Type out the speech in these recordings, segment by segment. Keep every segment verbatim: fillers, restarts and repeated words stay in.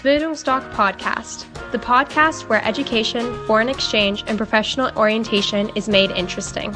Bildungsdoc Podcast, the podcast where education, foreign exchange, and professional orientation is made interesting.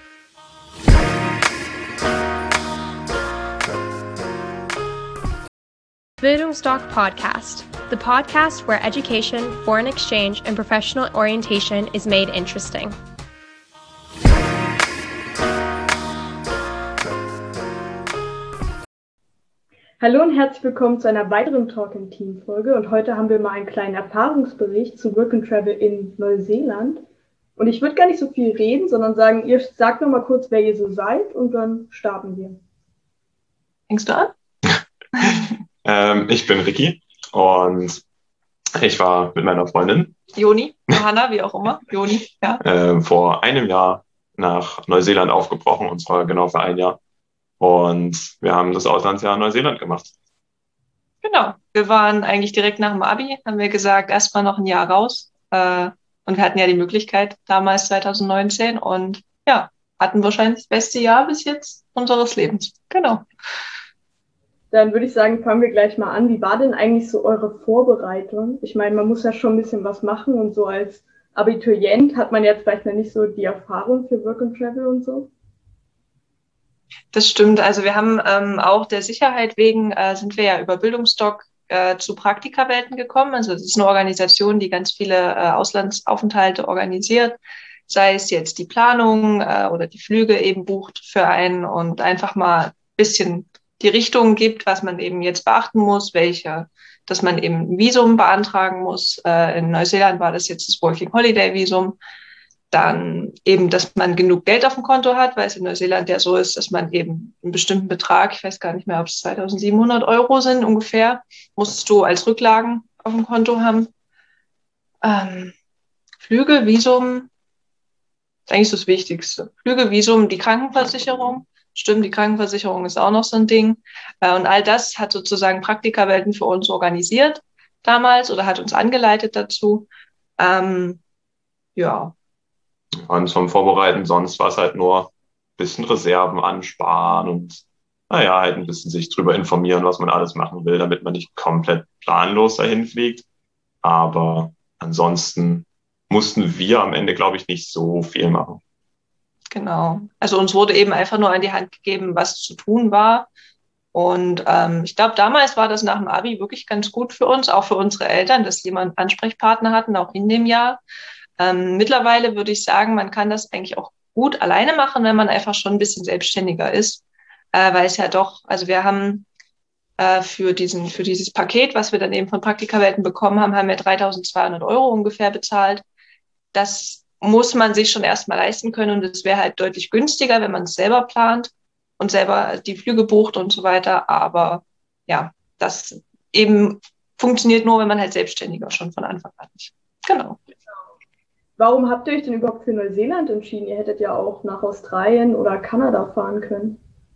Bildungsdoc Podcast, the podcast where education, foreign exchange, and professional orientation is made interesting. Hallo und herzlich willkommen zu einer weiteren Talk im Team Folge und heute haben wir mal einen kleinen Erfahrungsbericht zu Work and Travel in Neuseeland und ich würde gar nicht so viel reden, sondern sagen, ihr sagt noch mal kurz, wer ihr so seid und dann starten wir. Fängst du an? ähm, ich bin Ricky und ich war mit meiner Freundin Joni, Johanna, wie auch immer, Joni, ja. äh, vor einem Jahr nach Neuseeland aufgebrochen und zwar genau für ein Jahr. Und wir haben das Auslandsjahr in Neuseeland gemacht. Genau, wir waren eigentlich direkt nach dem Abi, haben wir gesagt, erstmal noch ein Jahr raus. Äh, und wir hatten ja die Möglichkeit damals zwanzig neunzehn und ja, hatten wahrscheinlich das beste Jahr bis jetzt unseres Lebens. Genau. Dann würde ich sagen, fangen wir gleich mal an. Wie war denn eigentlich so eure Vorbereitung? Ich meine, man muss ja schon ein bisschen was machen und so als Abiturient hat man jetzt vielleicht noch nicht so die Erfahrung für Work and Travel und so. Das stimmt. Also wir haben ähm, auch der Sicherheit wegen, äh, sind wir ja über Bildungsdoc äh, zu Praktikawelten gekommen. Also das ist eine Organisation, die ganz viele äh, Auslandsaufenthalte organisiert, sei es jetzt die Planung äh, oder die Flüge eben bucht für einen und einfach mal ein bisschen die Richtung gibt, was man eben jetzt beachten muss, welche, dass man eben ein Visum beantragen muss. Äh, in Neuseeland war das jetzt das Working Holiday Visum. Dann eben, dass man genug Geld auf dem Konto hat, weil es in Neuseeland ja so ist, dass man eben einen bestimmten Betrag, ich weiß gar nicht mehr, ob es zweitausendsiebenhundert Euro sind ungefähr, musst du als Rücklagen auf dem Konto haben. Ähm, Flüge, Visum, ist eigentlich das Wichtigste. Flüge, Visum, die Krankenversicherung. Stimmt, die Krankenversicherung ist auch noch so ein Ding. Äh, und all das hat sozusagen Praktikawelten für uns organisiert damals oder hat uns angeleitet dazu. Ähm, ja. Und zum Vorbereiten, sonst war es halt nur ein bisschen Reserven ansparen und naja, halt ein bisschen sich drüber informieren, was man alles machen will, damit man nicht komplett planlos dahin fliegt. Aber ansonsten mussten wir am Ende, glaube ich, nicht so viel machen. Genau. Also uns wurde eben einfach nur an die Hand gegeben, was zu tun war. Und ähm, ich glaube, damals war das nach dem Abi wirklich ganz gut für uns, auch für unsere Eltern, dass jemand Ansprechpartner hatten, auch in dem Jahr. Ähm, mittlerweile würde ich sagen, man kann das eigentlich auch gut alleine machen, wenn man einfach schon ein bisschen selbstständiger ist, äh, weil es ja doch, also wir haben äh, für diesen, für dieses Paket, was wir dann eben von Praktikawelten bekommen haben, haben wir dreitausendzweihundert Euro ungefähr bezahlt. Das muss man sich schon erstmal leisten können und es wäre halt deutlich günstiger, wenn man es selber plant und selber die Flüge bucht und so weiter. Aber ja, das eben funktioniert nur, wenn man halt selbstständiger schon von Anfang an ist. Genau. Warum habt ihr euch denn überhaupt für Neuseeland entschieden? Ihr hättet ja auch nach Australien oder Kanada fahren können.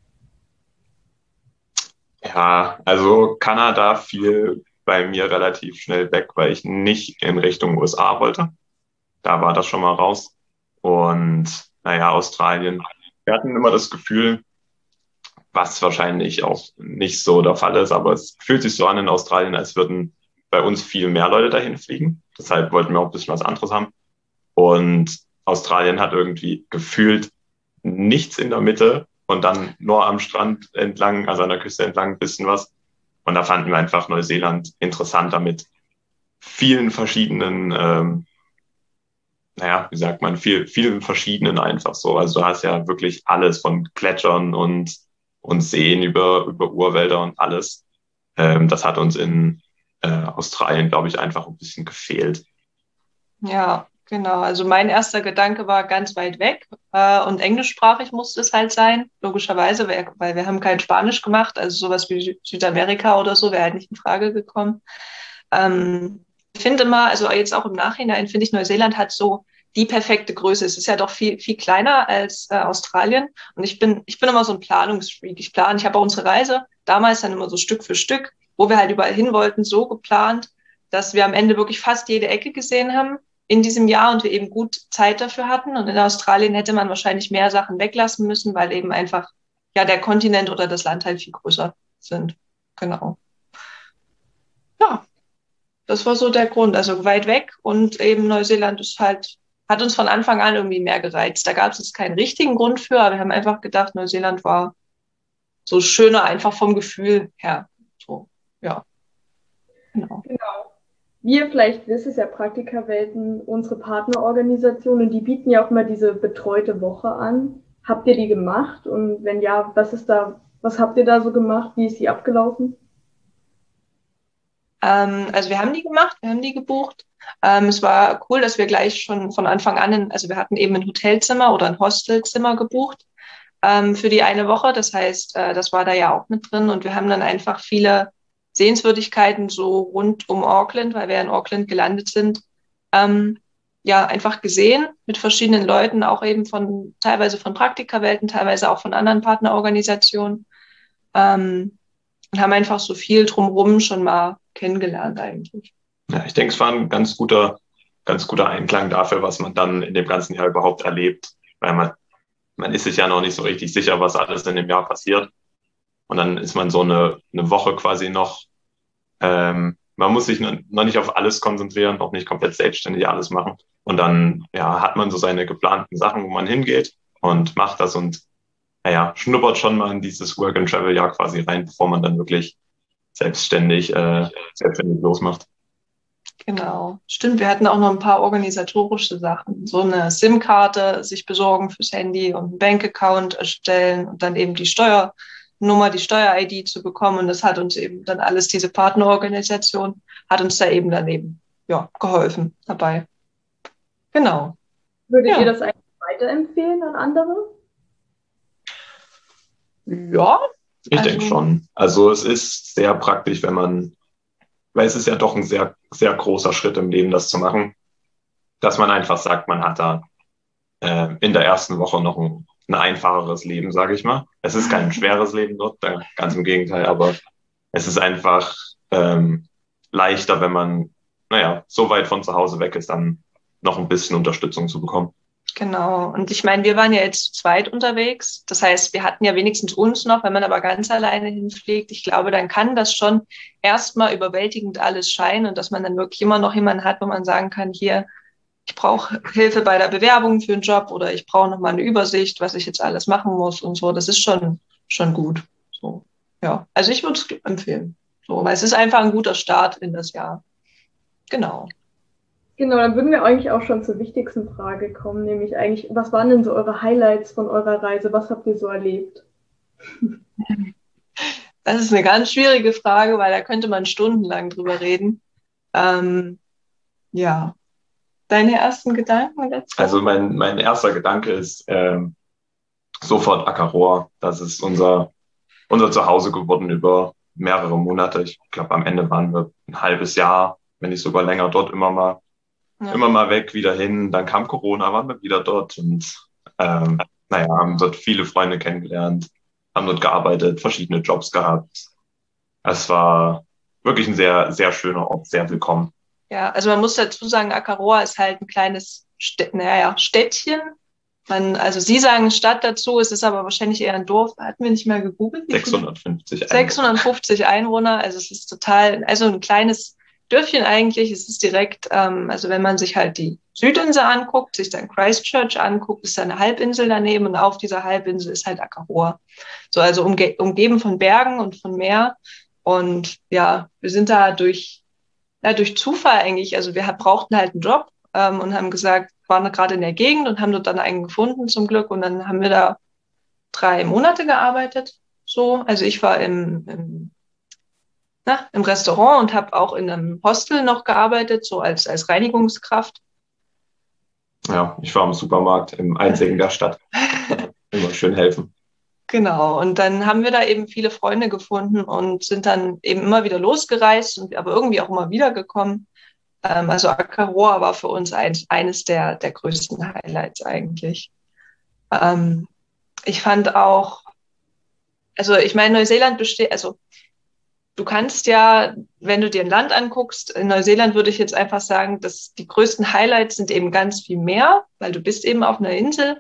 Ja, also Kanada fiel bei mir relativ schnell weg, weil ich nicht in Richtung U S A wollte. Da war das schon mal raus. Und naja, Australien. Wir hatten immer das Gefühl, was wahrscheinlich auch nicht so der Fall ist, aber es fühlt sich so an in Australien, als würden bei uns viel mehr Leute dahin fliegen. Deshalb wollten wir auch ein bisschen was anderes haben. Und Australien hat irgendwie gefühlt nichts in der Mitte und dann nur am Strand entlang, also an der Küste entlang ein bisschen was. Und da fanden wir einfach Neuseeland interessanter mit vielen verschiedenen, ähm, naja, wie sagt man, viel, vielen verschiedenen einfach so. Also du hast ja wirklich alles von Gletschern und, und Seen über, über Urwälder und alles. Ähm, das hat uns in äh, Australien, glaube ich, einfach ein bisschen gefehlt. Ja, genau. Also mein erster Gedanke war ganz weit weg äh, und englischsprachig musste es halt sein, logischerweise, weil, weil wir haben kein Spanisch gemacht, also sowas wie Sü- Südamerika oder so wäre halt nicht in Frage gekommen. Ähm, ich finde immer, also jetzt auch im Nachhinein, finde ich, Neuseeland hat so die perfekte Größe. Es ist ja doch viel, viel kleiner als äh, Australien. Und ich bin, ich bin immer so ein Planungsfreak. Ich plane, ich habe auch unsere Reise damals dann immer so Stück für Stück, wo wir halt überall hin wollten, so geplant, dass wir am Ende wirklich fast jede Ecke gesehen haben in diesem Jahr und wir eben gut Zeit dafür hatten. Und in Australien hätte man wahrscheinlich mehr Sachen weglassen müssen, weil eben einfach ja der Kontinent oder das Land halt viel größer sind. Genau. Ja. das war so der Grund. Also weit weg und eben Neuseeland ist halt, hat uns von Anfang an irgendwie mehr gereizt. Da gab es jetzt keinen richtigen Grund für, aber wir haben einfach gedacht, Neuseeland war so schöner, einfach vom Gefühl her. So, ja. Genau. Genau. Wir vielleicht wisst es ja, Praktikerwelten, unsere Partnerorganisationen, die bieten ja auch mal diese betreute Woche an. Habt ihr die gemacht? Und wenn ja, was ist da, was habt ihr da so gemacht? Wie ist die abgelaufen? Ähm, also wir haben die gemacht, wir haben die gebucht. Ähm, es war cool, dass wir gleich schon von Anfang an, in, also wir hatten eben ein Hotelzimmer oder ein Hostelzimmer gebucht ähm, für die eine Woche. Das heißt, äh, das war da ja auch mit drin und wir haben dann einfach viele Sehenswürdigkeiten so rund um Auckland, weil wir in Auckland gelandet sind, ähm, ja, einfach gesehen mit verschiedenen Leuten, auch eben von, teilweise von Praktikerwelten, teilweise auch von anderen Partnerorganisationen, ähm, und haben einfach so viel drumherum schon mal kennengelernt eigentlich. Ja, ich denke, es war ein ganz guter, ganz guter Einklang dafür, was man dann in dem ganzen Jahr überhaupt erlebt, weil man, man ist sich ja noch nicht so richtig sicher, was alles in dem Jahr passiert. Und dann ist man so eine, eine Woche quasi noch, ähm, man muss sich noch noch nicht auf alles konzentrieren, noch nicht komplett selbstständig alles machen. Und dann, ja, hat man so seine geplanten Sachen, wo man hingeht und macht das und, naja, schnuppert schon mal in dieses Work-and-Travel-Jahr quasi rein, bevor man dann wirklich selbstständig, äh, selbstständig losmacht. Genau. Stimmt, wir hatten auch noch ein paar organisatorische Sachen. So eine SIM-Karte sich besorgen fürs Handy und einen Bankaccount erstellen und dann eben die Steuernummer, die Steuer-I D zu bekommen. Und das hat uns eben dann alles, diese Partnerorganisation, hat uns da eben daneben, ja, geholfen dabei. Genau. Würdet Ja. ihr das eigentlich weiterempfehlen an andere? Ja. Ich Also- denke schon. Also es ist sehr praktisch, wenn man, weil es ist ja doch ein sehr, sehr großer Schritt im Leben, das zu machen, dass man einfach sagt, man hat da äh, in der ersten Woche noch ein, ein einfacheres Leben, sage ich mal. Es ist kein schweres Leben dort, da- ganz im Gegenteil, aber es ist einfach ähm, leichter, wenn man, naja, so weit von zu Hause weg ist, dann noch ein bisschen Unterstützung zu bekommen. Genau. Und ich meine, wir waren ja jetzt zu zweit unterwegs. Das heißt, wir hatten ja wenigstens uns noch, wenn man aber ganz alleine hinfliegt. Ich glaube, dann kann das schon erstmal überwältigend alles scheinen und dass man dann wirklich immer noch jemanden hat, wo man sagen kann, hier, ich brauche Hilfe bei der Bewerbung für einen Job oder ich brauche noch mal eine Übersicht, was ich jetzt alles machen muss und so. Das ist schon, schon gut. So, ja. Also ich würde es empfehlen. So, weil es ist einfach ein guter Start in das Jahr. Genau. Genau, dann würden wir eigentlich auch schon zur wichtigsten Frage kommen, nämlich eigentlich, was waren denn so eure Highlights von eurer Reise? Was habt ihr so erlebt? Das ist eine ganz schwierige Frage, weil da könnte man stundenlang drüber reden. Ähm, ja. Deine ersten Gedanken dazu? Also mein, mein erster Gedanke ist ähm, sofort Akaroa. Das ist unser, unser Zuhause geworden über mehrere Monate. Ich glaube, am Ende waren wir ein halbes Jahr, wenn nicht sogar länger dort, immer mal, Ja. immer mal weg, wieder hin. Dann kam Corona, waren wir wieder dort und ähm, naja, haben dort viele Freunde kennengelernt, haben dort gearbeitet, verschiedene Jobs gehabt. Es war wirklich ein sehr, sehr schöner Ort, sehr willkommen. Ja, also man muss dazu sagen, Akaroa ist halt ein kleines Städt, naja, Städtchen. Man, also Sie sagen Stadt dazu, es ist aber wahrscheinlich eher ein Dorf. Hatten wir nicht mehr gegoogelt? sechshundertfünfzig Einwohner. sechshundertfünfzig Einwohner, also es ist total, also ein kleines Dörfchen eigentlich. Es ist direkt, ähm, also wenn man sich halt die Südinsel anguckt, sich dann Christchurch anguckt, ist da eine Halbinsel daneben und auf dieser Halbinsel ist halt Akaroa. So, also umge umgeben von Bergen und von Meer. Und ja, wir sind da durch, ja, durch Zufall eigentlich, also wir brauchten halt einen Job ähm, und haben gesagt, waren gerade in der Gegend und haben dort dann einen gefunden zum Glück und dann haben wir da drei Monate gearbeitet. So, also ich war im, im, na, im Restaurant und habe auch in einem Hostel noch gearbeitet, so als, als Reinigungskraft. Ja, ich war im Supermarkt, im einzigen der Stadt. Immer schön helfen. Genau, und dann haben wir da eben viele Freunde gefunden und sind dann eben immer wieder losgereist und aber irgendwie auch immer wiedergekommen. Ähm, also Akaroa war für uns ein, eines der, der größten Highlights eigentlich. Ähm, ich fand auch, also ich meine, Neuseeland besteht, also du kannst ja, wenn du dir ein Land anguckst, in Neuseeland würde ich jetzt einfach sagen, dass die größten Highlights sind eben ganz viel mehr, weil du bist eben auf einer Insel.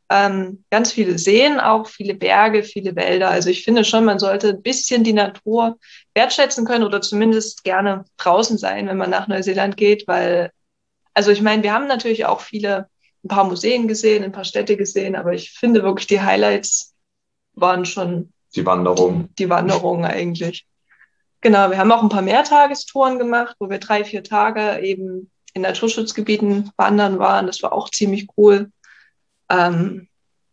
Ähm, ganz viele Seen, auch viele Berge, viele Wälder. Also ich finde schon, man sollte ein bisschen die Natur wertschätzen können oder zumindest gerne draußen sein, wenn man nach Neuseeland geht, weil, also ich meine, wir haben natürlich auch viele, ein paar Museen gesehen, ein paar Städte gesehen, aber ich finde wirklich, die Highlights waren schon Die Wanderung. die, die Wanderungen eigentlich. Genau, wir haben auch ein paar Mehrtagestouren gemacht, wo wir drei, vier Tage eben in Naturschutzgebieten wandern waren. Das war auch ziemlich cool. Ähm,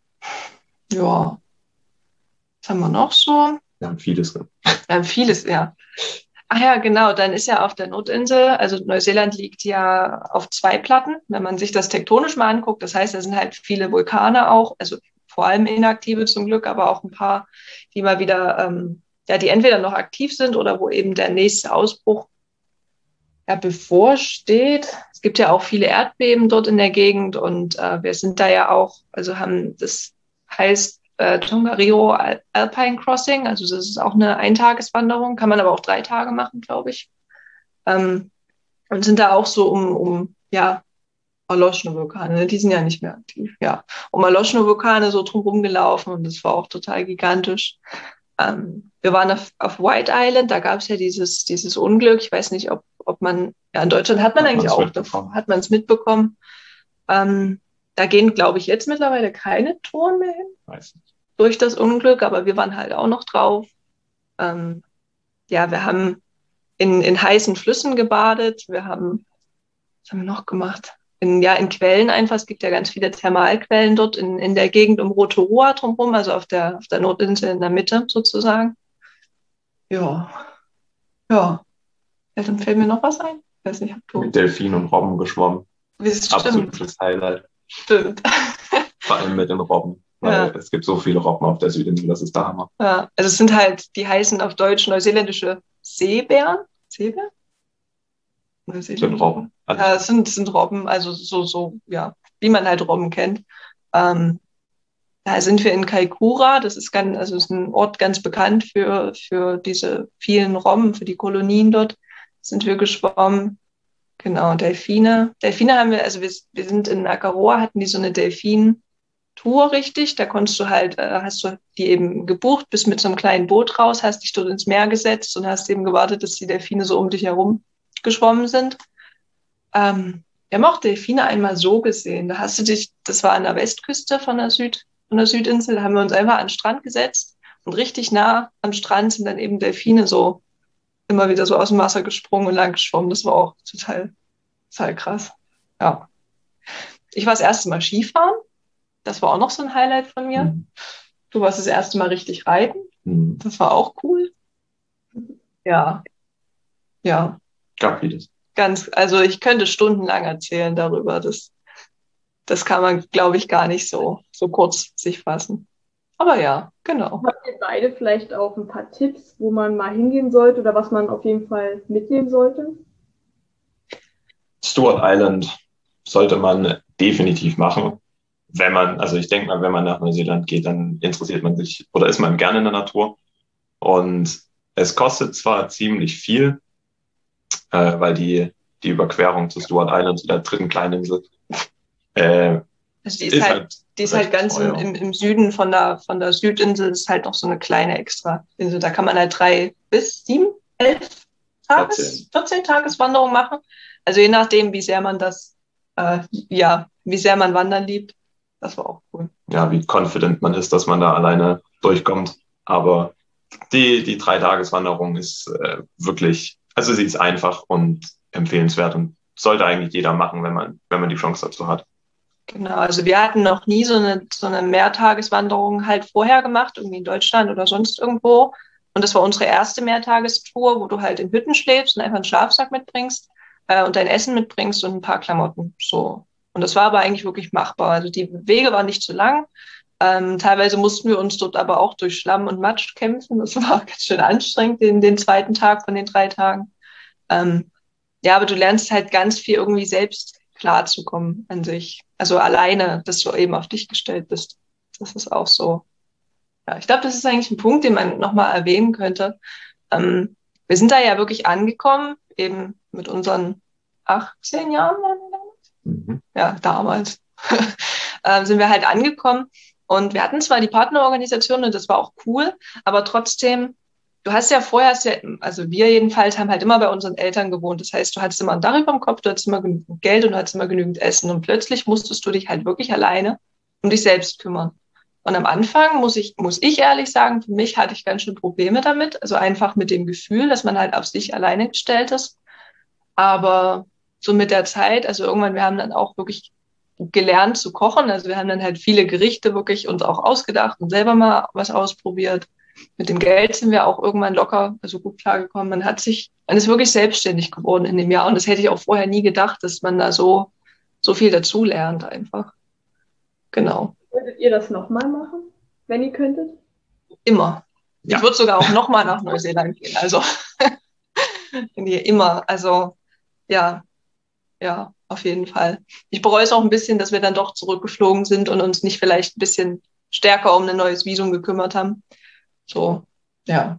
ja, was haben wir noch so? Wir haben vieles. Wir haben vieles, ja. Ach ja, genau, dann ist ja auf der Nordinsel, also Neuseeland liegt ja auf zwei Platten, wenn man sich das tektonisch mal anguckt. Das heißt, da sind halt viele Vulkane auch, also vor allem inaktive zum Glück, aber auch ein paar, die mal wieder, ähm, ja, die entweder noch aktiv sind oder wo eben der nächste Ausbruch ja bevorsteht. Es gibt ja auch viele Erdbeben dort in der Gegend und äh, wir sind da ja auch, also haben, das heißt äh, Tongariro Al- Alpine Crossing, also das ist auch eine Eintageswanderung, kann man aber auch drei Tage machen, glaube ich. Ähm, und sind da auch so um, um ja, erloschene Vulkane, die sind ja nicht mehr aktiv, ja, um erloschene Vulkane so drumherum gelaufen und das war auch total gigantisch. Ähm, wir waren auf, auf White Island, da gab es ja dieses, dieses Unglück. Ich weiß nicht, ob, ob man, ja, in Deutschland hat man Hat eigentlich man's auch, mitbekommen? hat man es mitbekommen. Ähm, da gehen, glaube ich, jetzt mittlerweile keine Touren mehr hin Weiß nicht. durch das Unglück, aber wir waren halt auch noch drauf. Ähm, ja, wir haben in, in heißen Flüssen gebadet. Wir haben, was haben wir noch gemacht? In, ja, in Quellen einfach. Es gibt ja ganz viele Thermalquellen dort in, in der Gegend um Rotorua drumherum, also auf der, auf der Nordinsel in der Mitte sozusagen. Ja, ja. Ja, dann fällt mir noch was ein. Ich weiß nicht, ob du. Mit Delfinen und Robben geschwommen. Das stimmt, Absolutes Highlight. stimmt. Vor allem mit den Robben. Weil Ja. es gibt so viele Robben auf der Südinsel, das ist der Hammer. Ja, also es sind halt, die heißen auf Deutsch neuseeländische Seebären. Seebären? Sind Robben. Also, Ja, es sind, es sind Robben, also so, so, ja, wie man halt Robben kennt. Ähm, da sind wir in Kaikoura, das ist ganz, also ist ein Ort ganz bekannt für, für diese vielen Robben, für die Kolonien dort, sind wir geschwommen. Genau, Delfine. Delfine haben wir, also wir, wir sind in Akaroa, hatten die so eine Delfin-Tour richtig. Da konntest du halt, äh, hast du die eben gebucht, bist mit so einem kleinen Boot raus, hast dich dort ins Meer gesetzt und hast eben gewartet, dass die Delfine so um dich herum geschwommen sind. Ähm, wir haben auch Delfine einmal so gesehen. Da hast du dich, das war an der Westküste von der Süd, von der Südinsel, da haben wir uns einfach an den Strand gesetzt und richtig nah am Strand sind dann eben Delfine so immer wieder so aus dem Wasser gesprungen und lang geschwommen. Das war auch total, total krass. Ja. Ich war das erste Mal Skifahren. Das war auch noch so ein Highlight von mir. Mhm. Du warst das erste Mal richtig reiten. Mhm. Das war auch cool. Ja. Ja. Gab vieles. Ganz, also ich könnte stundenlang erzählen darüber. Das, das kann man, glaube ich, gar nicht so, so kurz sich fassen. Aber ja, genau. Habt ihr beide vielleicht auch ein paar Tipps, wo man mal hingehen sollte oder was man auf jeden Fall mitnehmen sollte? Stewart Island sollte man definitiv machen. Wenn man, also ich denke mal, wenn man nach Neuseeland geht, dann interessiert man sich oder ist man gerne in der Natur. Und es kostet zwar ziemlich viel, äh, weil die, die Überquerung zu Stewart Island, zu der dritten Kleininsel, äh, Also die ist, ist halt, halt, die ist halt ganz im, im, im Süden von der, von der Südinsel, ist halt noch so eine kleine Extra-Insel. Da kann man halt drei bis sieben, elf Tages, vierzehn Tageswanderung machen. Also je nachdem, wie sehr man das, äh, ja, wie sehr man Wandern liebt. Das war auch cool. Ja, wie confident man ist, dass man da alleine durchkommt. Aber die, die Drei-Tages-Wanderung ist äh, wirklich, also sie ist einfach und empfehlenswert und sollte eigentlich jeder machen, wenn man, wenn man die Chance dazu hat. Genau, also wir hatten noch nie so eine, so eine Mehrtageswanderung halt vorher gemacht, irgendwie in Deutschland oder sonst irgendwo. Und das war unsere erste Mehrtagestour, wo du halt in Hütten schläfst und einfach einen Schlafsack mitbringst äh, und dein Essen mitbringst und ein paar Klamotten. So. Und das war aber eigentlich wirklich machbar. Also die Wege waren nicht zu lang. Ähm, teilweise mussten wir uns dort aber auch durch Schlamm und Matsch kämpfen. Das war ganz schön anstrengend, den, den zweiten Tag von den drei Tagen. Ähm, ja, aber du lernst halt ganz viel irgendwie selbst klarzukommen an sich. Also alleine, dass du eben auf dich gestellt bist. Das ist auch so. Ja, ich glaube, das ist eigentlich ein Punkt, den man nochmal erwähnen könnte. Ähm, wir sind da ja wirklich angekommen, eben mit unseren achtzehn Jahren waren wir damals. Mhm. Ja, damals. äh, sind wir halt angekommen. Und wir hatten zwar die Partnerorganisation und das war auch cool, aber trotzdem, du hast ja vorher, also wir jedenfalls haben halt immer bei unseren Eltern gewohnt. Das heißt, du hattest immer ein Dach über dem Kopf, du hattest immer genügend Geld und du hattest immer genügend Essen. Und plötzlich musstest du dich halt wirklich alleine um dich selbst kümmern. Und am Anfang muss ich, muss ich ehrlich sagen, für mich hatte ich ganz schön Probleme damit. Also einfach mit dem Gefühl, dass man halt auf sich alleine gestellt ist. Aber so mit der Zeit, also irgendwann, wir haben dann auch wirklich gelernt zu kochen. Also wir haben dann halt viele Gerichte wirklich uns auch ausgedacht und selber mal was ausprobiert. Mit dem Geld sind wir auch irgendwann locker, also gut klargekommen. Man hat sich, man ist wirklich selbstständig geworden in dem Jahr. Und das hätte ich auch vorher nie gedacht, dass man da so, so viel dazu lernt einfach. Genau. Würdet ihr das nochmal machen, wenn ihr könntet? Immer. Ja. Ich würde sogar auch nochmal nach Neuseeland gehen. Also nee, immer. Also ja, ja, auf jeden Fall. Ich bereue es auch ein bisschen, dass wir dann doch zurückgeflogen sind und uns nicht vielleicht ein bisschen stärker um ein neues Visum gekümmert haben. So, ja.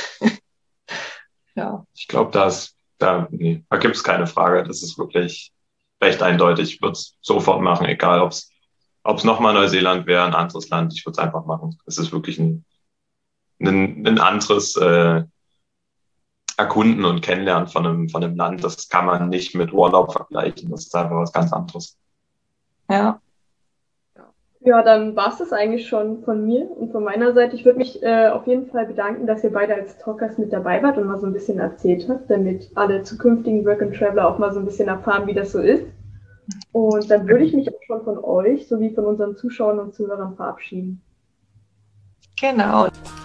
Ja. Ich glaube, das, da, nee, da gibt es keine Frage. Das ist wirklich recht eindeutig. Ich würde es sofort machen, egal ob es ob es nochmal Neuseeland wäre, ein anderes Land. Ich würde es einfach machen. Es ist wirklich ein, ein, ein anderes äh, Erkunden und Kennenlernen von einem, von einem Land. Das kann man nicht mit Urlaub vergleichen. Das ist einfach was ganz anderes. Ja. Ja, dann war es das eigentlich schon von mir und von meiner Seite. Ich würde mich äh, auf jeden Fall bedanken, dass ihr beide als Talkers mit dabei wart und mal so ein bisschen erzählt habt, damit alle zukünftigen Work and Traveler auch mal so ein bisschen erfahren, wie das so ist. Und dann würde ich mich auch schon von euch sowie von unseren Zuschauern und Zuhörern verabschieden. Genau.